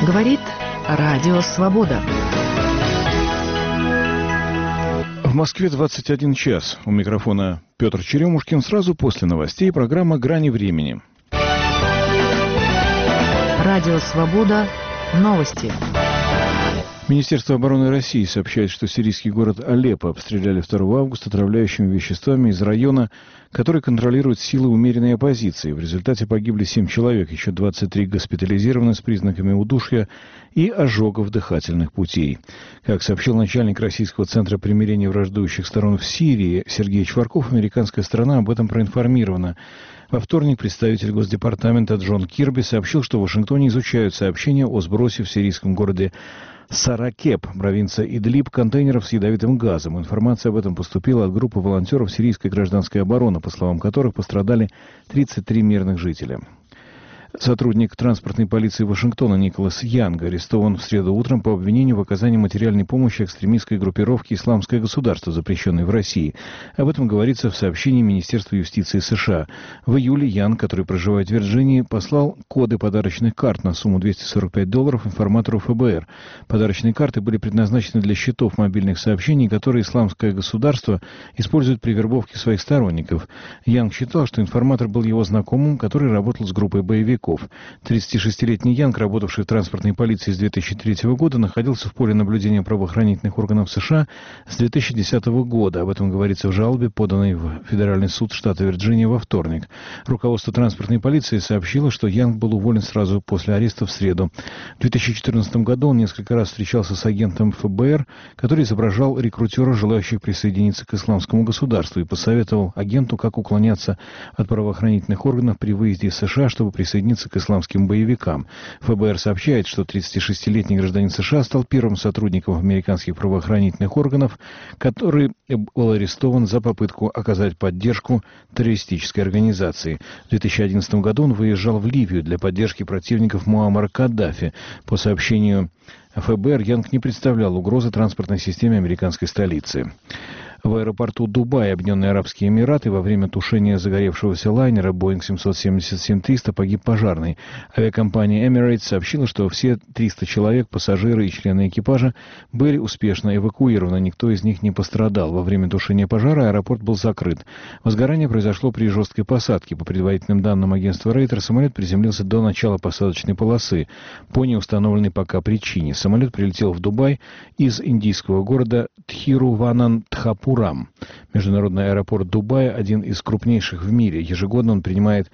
Говорит Радио Свобода. В Москве 21 час. У микрофона Петр Черемушкин. Сразу после новостей программа «Грани времени». Радио Свобода. Новости. Министерство обороны России сообщает, что сирийский город Алеппо обстреляли 2 августа отравляющими веществами из района, который контролирует силы умеренной оппозиции. В результате погибли 7 человек, еще 23 госпитализированы с признаками удушья и ожогов дыхательных путей. Как сообщил начальник Российского центра примирения враждующих сторон в Сирии Сергей Чварков, американская сторона об этом проинформирована. Во вторник представитель Госдепартамента Джон Кирби сообщил, что в Вашингтоне изучают сообщения о сбросе в сирийском городе Саракеб, провинция Идлиб, контейнеров с ядовитым газом. Информация об этом поступила от группы волонтеров сирийской гражданской обороны, по словам которых пострадали 33 мирных жителя. Сотрудник транспортной полиции Вашингтона Николас Янг арестован в среду утром по обвинению в оказании материальной помощи экстремистской группировке «Исламское государство», запрещенной в России. Об этом говорится в сообщении Министерства юстиции США. В июле Янг, который проживает в Вирджинии, послал коды подарочных карт на сумму $245 информатору ФБР. Подарочные карты были предназначены для счетов мобильных сообщений, которые «Исламское государство» использует при вербовке своих сторонников. Янг считал, что информатор был его знакомым, который работал с группой боевиков. 36-летний Янг, работавший в транспортной полиции с 2003 года, находился в поле наблюдения правоохранительных органов США с 2010 года. Об этом говорится в жалобе, поданной в Федеральный суд штата Вирджиния во вторник. Руководство транспортной полиции сообщило, что Янг был уволен сразу после ареста в среду. В 2014 году он несколько раз встречался с агентом ФБР, который изображал рекрутера, желающих присоединиться к исламскому государству, и посоветовал агенту, как уклоняться от правоохранительных органов при выезде из США, чтобы присоединиться к исламским боевикам. ФБР сообщает, что 36-летний гражданин США стал первым сотрудником американских правоохранительных органов, который был арестован за попытку оказать поддержку террористической организации. В 2011 году он выезжал в Ливию для поддержки противников Муаммара Каддафи. По сообщению ФБР, Янг не представлял угрозы транспортной системе американской столицы. В аэропорту Дубая, Объединенные Арабские Эмираты, во время тушения загоревшегося лайнера Boeing 777-300 погиб пожарный. Авиакомпания Emirates сообщила, что все 300 человек, пассажиры и члены экипажа, были успешно эвакуированы. Никто из них не пострадал. Во время тушения пожара аэропорт был закрыт. Возгорание произошло при жесткой посадке. По предварительным данным агентства Рейтер, самолет приземлился до начала посадочной полосы. По неустановленной пока причине. Самолет прилетел в Дубай из индийского города Тхируванантхапурам. Международный аэропорт Дубая – один из крупнейших в мире. Ежегодно он принимает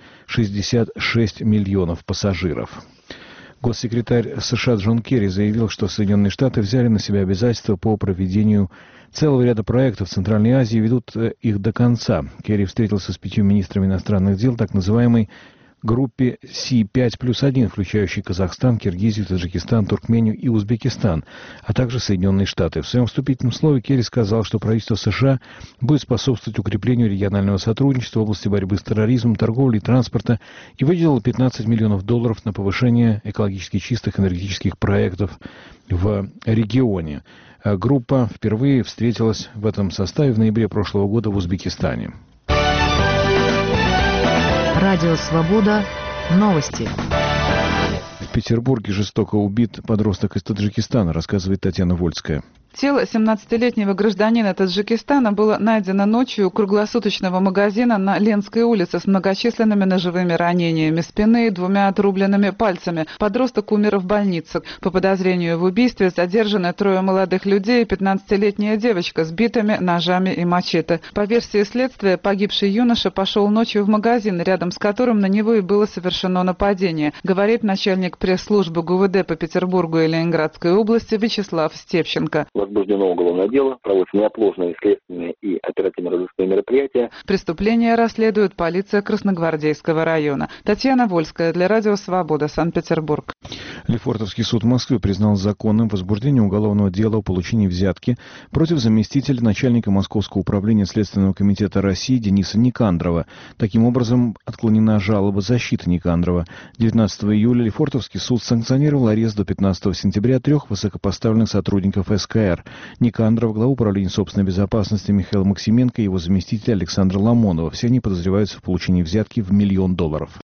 66 миллионов пассажиров. Госсекретарь США Джон Керри заявил, что Соединенные Штаты взяли на себя обязательства по проведению целого ряда проектов в Центральной Азии и ведут их до конца. Керри встретился с 5 министрами иностранных дел так называемой группе Си-5+1, включающей Казахстан, Киргизию, Таджикистан, Туркмению и Узбекистан, а также Соединенные Штаты. В своем вступительном слове Керри сказал, что правительство США будет способствовать укреплению регионального сотрудничества в области борьбы с терроризмом, торговли и транспорта и выделило $15 миллионов на повышение экологически чистых энергетических проектов в регионе. Группа впервые встретилась в этом составе в ноябре прошлого года в Узбекистане. Радио Свобода. Новости. В Петербурге жестоко убит подросток из Таджикистана, рассказывает Татьяна Вольская. Тело 17-летнего гражданина Таджикистана было найдено ночью у круглосуточного магазина на Ленской улице с многочисленными ножевыми ранениями спины и 2 отрубленными пальцами. Подросток умер в больнице. По подозрению в убийстве задержаны 3 молодых людей и 15-летняя девочка с битами, ножами и мачете. По версии следствия, погибший юноша пошел ночью в магазин, рядом с которым на него и было совершено нападение, говорит начальник пресс-службы ГУВД по Петербургу и Ленинградской области Вячеслав Степченко. Возбуждено уголовное дело, проводятся неотложные следственные и оперативно-розыскные мероприятия. Преступление расследует полиция Красногвардейского района. Татьяна Вольская для Радио Свобода, Санкт-Петербург. Лефортовский суд Москвы признал законным возбуждение уголовного дела о получении взятки против заместителя начальника Московского управления Следственного комитета России Дениса Никандрова. Таким образом, отклонена жалоба защиты Никандрова. 19 июля Лефортовский суд санкционировал арест до 15 сентября 3 высокопоставленных сотрудников СКР. Никандров, главу управления собственной безопасности Михаила Максименко и его заместителя Александра Ламонова. Все они подозреваются в получении взятки в $1 000 000.